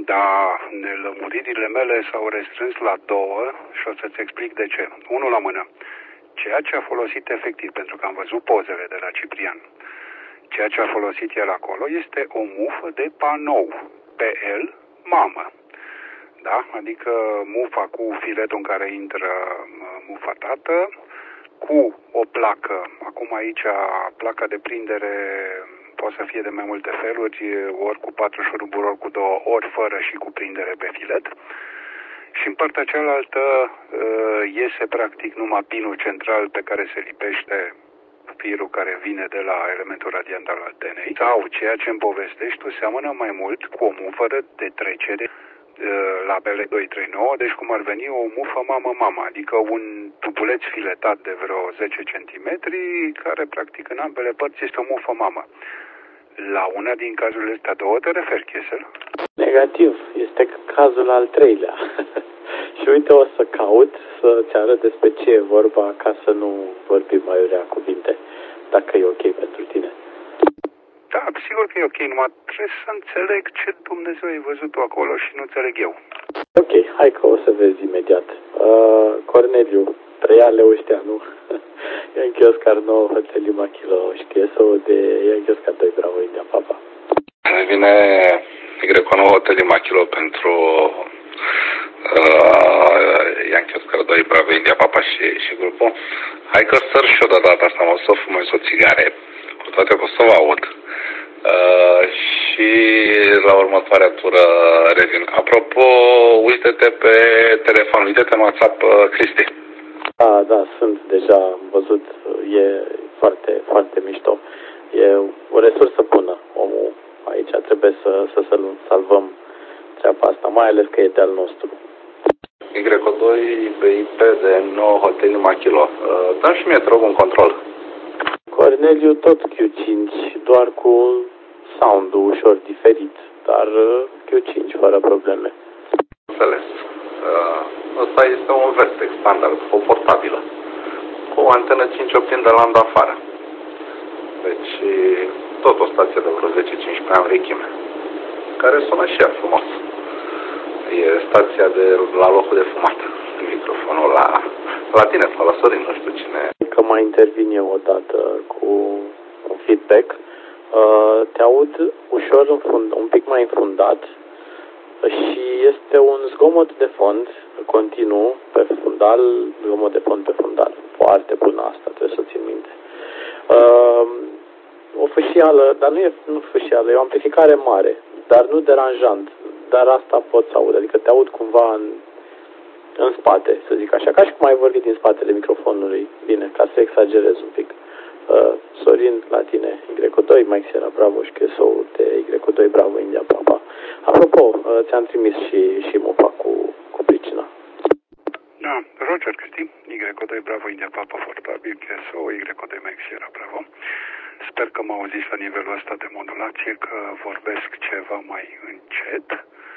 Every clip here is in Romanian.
Da, nelămuririle mele s-au restrâns la două și o să-ți explic de ce. Unul la mână. Ceea ce a folosit efectiv, pentru că am văzut pozele de la Ciprian, ceea ce a folosit el acolo este o mufă de panou. Pe el, mamă. Da? Adică mufa cu filetul în care intră mufa tată, cu o placă. Acum aici placa de prindere poate să fie de mai multe feluri, ori cu 4 șuruburi, ori cu 2, ori fără și cu prindere pe filet. Și în partea cealaltă iese practic numai pinul central pe care se lipește firul care vine de la elementul radiant al antenei. Sau ceea ce îmi povestești tu seamănă mai mult cu o mufă de trecere la BL239, deci cum ar veni o mufă mamă-mamă, adică un tubuleț filetat de vreo 10 cm, care practic în ambele părți este o mufă mamă. La una din cazurile astea două te referi, Chesel? Negativ, este cazul al treilea. Și uite, o să caut să-ți arăt despre ce e vorba, ca să nu vorbim mai rea cuvinte, dacă e ok pentru tine. Da, sigur că e ok, numai trebuie să înțeleg ce Dumnezeu ai văzut tu acolo și nu înțeleg eu. Ok, hai că o să vezi imediat. Corneliu, preiale ăștia, nu? Yankee Oscar 9, Hotel Lima Kilo, șchieso de Yankee Oscar 2, Bravo, India, Papa. Ne vine Y9 Hotel Lima Kilo pentru Yankee Oscar 2, Bravo, India, Papa și grupul. Hai că săr și eu de data asta, mă să fumez o țigare, cu toate că o să vă aud. Și la următoarea tură revin. Apropo, uite-te pe telefon, uite-te în WhatsApp, Cristi. Da, sunt deja, am văzut, e foarte, foarte mișto. E o resursă bună. Omul aici trebuie să salvăm treaba asta, mai ales că e de-al nostru. Y2 BIP de 9 Hotel Lima Kilo. Dă-mi și mie, te rog, un control. Corneliu, tot Q5, doar cu sound-ul ușor diferit, dar Q5 fără probleme. Înțeles. Ăsta este un Vestex standard, o portabilă, cu o antenă 5 opt de land afară. Deci, tot o stație de vreo 10-15 ani vechime, care sună și ea frumos. E stația de la locul de fumat. Microfonul la tine sau la Sorin, nu știu cine. Că mai intervin eu odată cu un feedback. Te aud ușor, un pic mai înfundat și este un zgomot de fond continuu pe fundal, zgomot de fond pe fundal. Foarte bună asta, trebuie să țin minte. O fâșială, dar nu fâșială, e o amplificare mare, dar nu deranjant. Dar asta pot să aud, adică te aud cumva în spate, să zic așa, ca și cum ai vorbit din spatele microfonului. Bine, ca să exagerez un pic. Sorin, la tine, Y2, Mike Sierra Bravo și Chesou de Y2 Bravo, India, Papa. Apropo, ți-am trimis și mupa cu pricina. Da, Roger, Cristi, Y2 Bravo, India, Papa, Fortabil, Chesou, Y2 Mike Sierra Bravo. Sper că mă auziți la nivelul ăsta de modulație, că vorbesc ceva mai încet.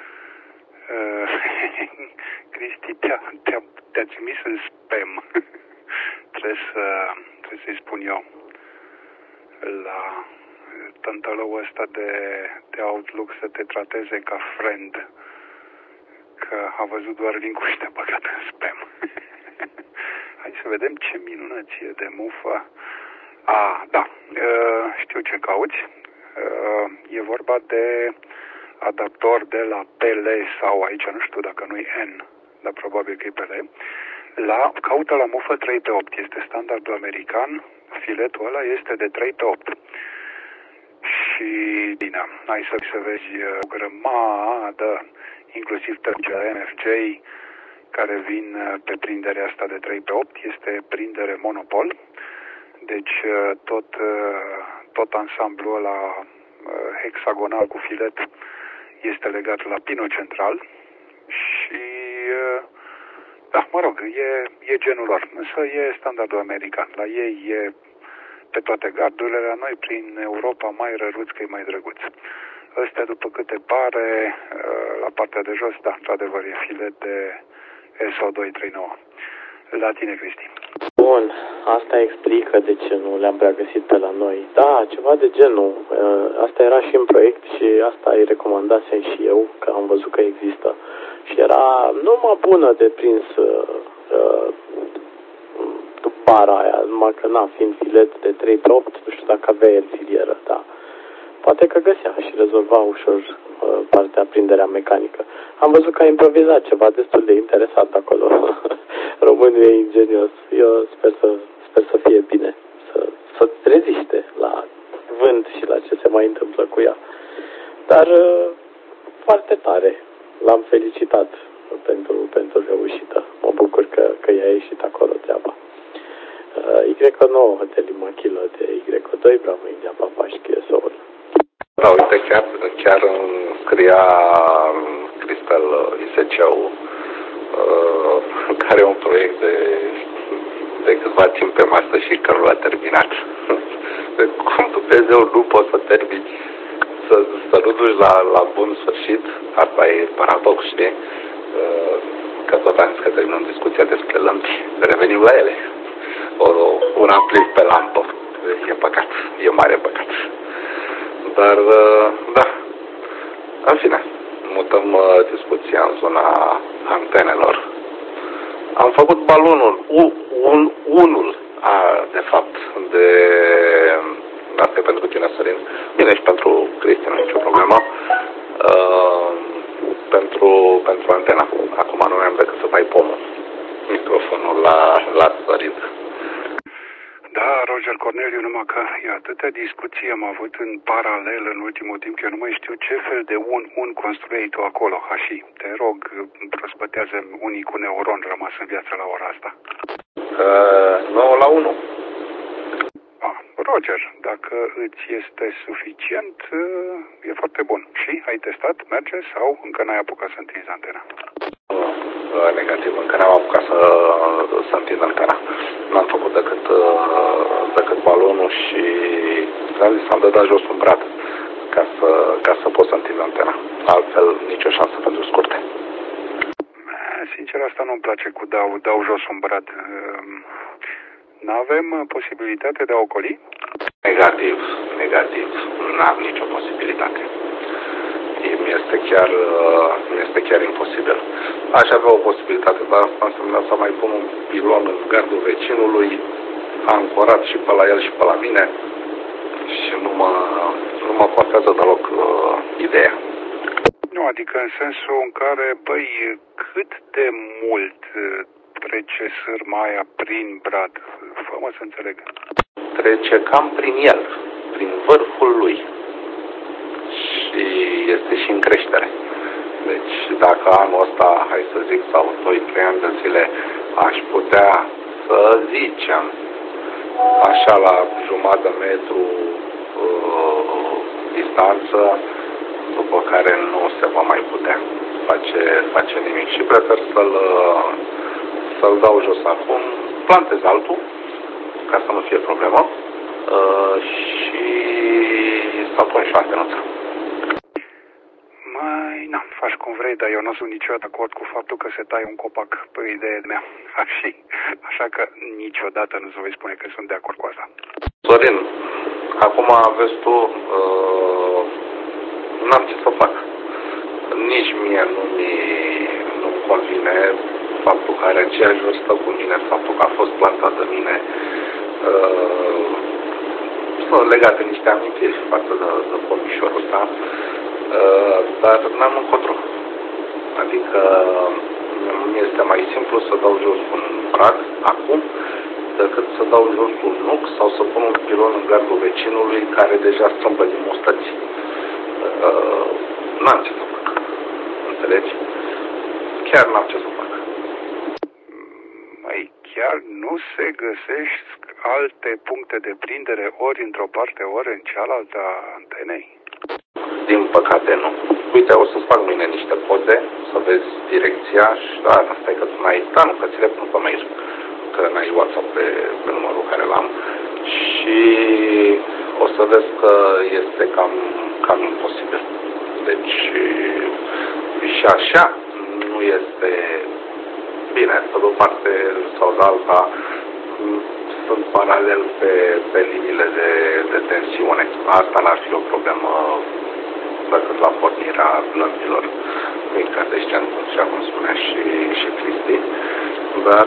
Cristi te-a trimis în spam. Trebuie să-i spun eu la tântălăul ăsta de Outlook să te trateze ca friend, că a văzut doar link-ul și te-a băgat în spam. Hai să vedem ce minunăție de mufă. Da, știu ce cauți. E vorba de adaptor de la PL sau aici, nu știu dacă nu e N, dar probabil că e PL. Caută la mufă 3/8, este standardul american, filetul ăla este de 3/8. Și bine, hai să vezi o grămadă, inclusiv tăcea NFJ, care vin pe prinderea asta de 3/8, este prindere monopol. Deci tot ansamblul ăla hexagonal cu filet este legat la pinul central și da, mă rog, e genul lor, însă e standardul american. La ei e pe toate gardurile, la noi prin Europa mai răruți că e mai drăguț. Ăstea, după câte pare, la partea de jos, da, într-adevăr, e filet de SO239. La tine, Cristi. Bun, asta explică de ce nu le-am prea găsit pe la noi. Da, ceva de genul. Asta era și în proiect și asta îi recomandasem și eu, că am văzut că există. Și era numai bună de prins para aia, numai că na, fiind filet de 3 pe 8, nu știu dacă avea el filieră, da. Poate că găsea și rezolva ușor partea prinderea mecanică. Am văzut că a improvizat ceva destul de interesant acolo. Românul e ingenios. Eu sper să fie bine. Să reziste la vânt și la ce se mai întâmplă cu ea. Dar foarte tare. L-am felicitat pentru reușită. Mă bucur că i-a ieșit acolo treaba. Y9 de Limachilă de Y2 Bravo India Papașchi Soul. Da, uite, chiar îmi scria Cristel Iseceu, care e un proiect de câtva timp pe masă și că l-a terminat. Cum Dumnezeu nu poți să termini, să nu duci la bun sfârșit? Asta e paradox, știi? Că tot am zis că terminăm discuția despre lămpi. Revenim la ele. Un amplis pe lampă. E păcat. E mare păcat. Dar, da, în fine, mutăm discuția în zona antenelor. Am făcut balonul, unul, de fapt, asta e pentru tine, Sărin, bine și pentru Cristian, nicio problemă, pentru antena. Acum nu am decât să dai pomul, microfonul la Sărin. Da, Roger Corneliu, numai că e atâtea discuții am avut în paralel în ultimul timp că eu nu mai știu ce fel de un construieai tu acolo, Hași. Te rog, prospătează unii cu neuron rămas în viață la ora asta. 9 la 1. Roger, dacă îți este suficient, e foarte bun. Și ai testat? Merge sau încă n-ai apucat să întinzi antena? Negativ, încă n-am apucat să întind antena. N-am făcut decât balonul și am dat jos un brad ca să pot să întind antena. Altfel, nicio șansă pentru scurte. Sincer, asta nu-mi place cu dau jos un brad. N-avem posibilitate de a ocoli? Negativ. N-am nicio posibilitate. Mi-este chiar imposibil. Aș avea o posibilitate, dar asta înseamnă să mai pun un pilon în gardul vecinului, ancorat și pe la el și pe la mine și nu mă pasează deloc ideea. Nu, adică în sensul în care, băi, cât de mult trece sârma aia prin brad? Fă-mă să înțeleg. Trece cam prin el, prin vârful lui. Și este și în creștere. Deci dacă anul ăsta, hai să zic, sau 2-3 ani de zile, aș putea să zicem, așa la jumătate de metru distanță, după care nu se va mai putea face nimic. Și prefer să-l dau jos acum, plantez altul, ca să nu fie problemă, și să-l pun și antenuță. Mai, faci cum vrei, dar eu nu sunt niciodată de acord cu faptul că se taie un copac pe ideea mea. Așa că niciodată nu se voi spune că sunt de acord cu asta. Sorin, acum vezi tu, n-am ce să fac. Nici mie nu-mi convine faptul că are aceeași vârstă cu mine, faptul că a fost plantat de mine. Sunt legate niște amintiri față de pomișorul ăsta, dar n-am încotro. Adică mi-este mai simplu să dau jos un brad acum decât să dau jos un nuc sau să pun un pilon în gardul vecinului care deja strâmbă din mustăți. N-am ce să fac. Înțelegi? Chiar n-am ce să fac. Mai chiar nu se găsesc alte puncte de prindere ori într-o parte, ori în cealaltă a antenei? Din păcate nu. Uite, o să-ți fac mâine niște poze, să vezi direcția și asta e că tu n-ai, nu, că ți le pun pe mail, că n-ai WhatsApp pe numărul care l-am și o să vezi că este cam imposibil. Deci și așa nu este bine, pe de o parte sau de alta, sunt paralel pe liniile de tensiune. Asta n-ar fi o problemă decât la pornirea lămpilor incandescent, așa cum spunea și Cristi, dar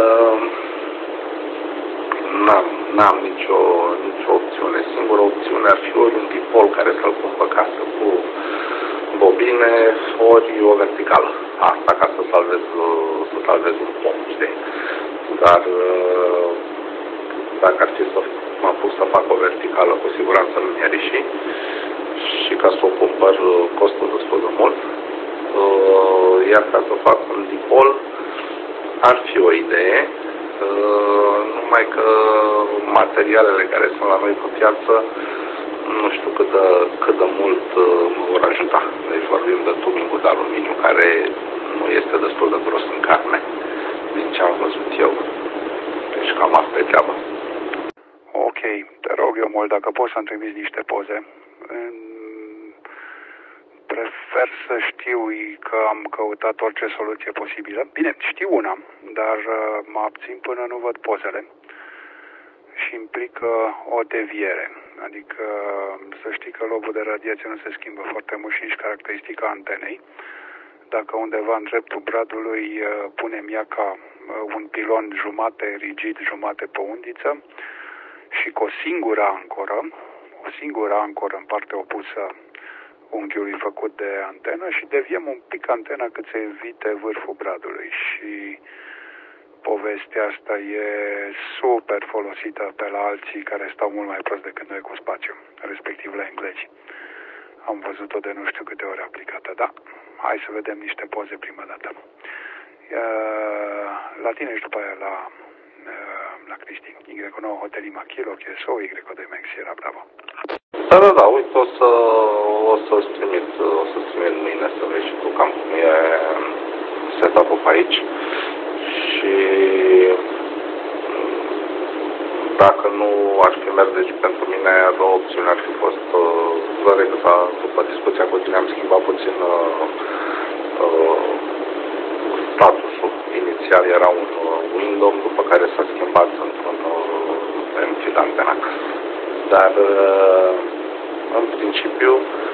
n-am nicio opțiune. Singura opțiune ar fi ori un dipol care să-l pun pe casă cu bobine, ori o verticală. Asta ca să salvez un pom, știi? Dar dacă ar fi să mă apuc să fac o verticală, cu siguranță nu mi-ar ieși și ca să o cumpăr costă destul de mult. Iar ca să fac un dipol ar fi o idee, numai că materialele care sunt la noi pe piață nu știu cât de mult mă vor ajuta. Deci vorbim de tubingul de aluminiu care nu este destul de gros în carne, din ce am văzut eu. Deci cam asta e treaba. Ok, te rog eu mult dacă poți să-mi trimiți niște poze. Prefer să știu că am căutat orice soluție posibilă. Bine, știu una, dar mă abțin până nu văd pozele. Și implică o deviere. Adică să știi că lobul de radiație nu se schimbă foarte mult și nici caracteristica antenei. Dacă undeva în dreptul bradului punem ea ca un pilon jumate rigid, jumate pe undiță și cu o singură ancoră în partea opusă unghiului făcut de antenă și deviem un pic antena cât să evite vârful bradului și povestea asta e super folosită pe la alții care stau mult mai prost decât noi cu spațiu, respectiv la englezi. Am văzut-o de nu știu câte ori aplicată, da. Hai să vedem niște poze prima dată. La tine și după aia la Cristi. Y9 Hotel Lima Kilo, QSO, Y2 Max Sierra Bravo. Da, uite, o să-ți trimit mâine să vezi și tu cam cum e setup-ul pe aici. Și dacă nu ar fi mers, deci pentru mine a doua opțiune ar fi fost după discuția cu tine am schimbat puțin statusul. Inițial era un window, după care s-a schimbat într-un feed antena. Dar în principiu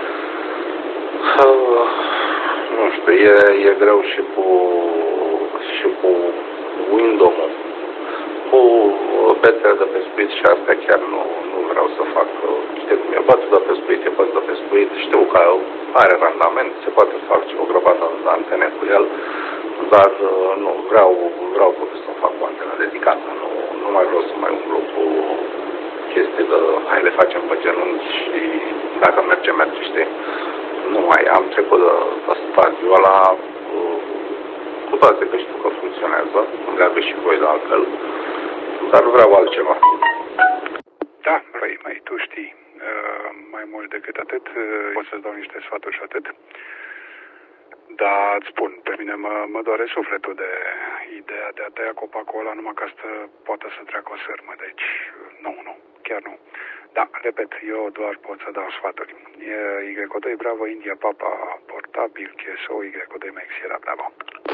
nu știu, e greu și cu window-ul. Cu bețele de pescuit și astea chiar nu vreau să fac. Știu cum e bățul de pescuit, e băț de pescuit. Știu că are randament, se poate face o grămadă de antene cu el, dar nu, vreau totuși să fac o antenă dedicată. Nu mai vreau să mai umblu cu chestii de hai le facem pe genunchi și dacă merge, știi? Nu mai am trecut de stadiul ăla, cu toate că știu că funcționează, îmi leagă și voi de altfel, dar vreau altceva. Da, mai tu știi mai mult decât atât, pot să-ți dau niște sfaturi și atât. Dar îți spun, pe mine mă doare sufletul de ideea de a tăia copacul ăla numai ca să poată să treacă o sârmă, deci nu, chiar nu. Da, repet, eu doar pot să dau sfaturi. Y2 Bravo India Papa portabil QSO Y2 Max Sierra Bravo.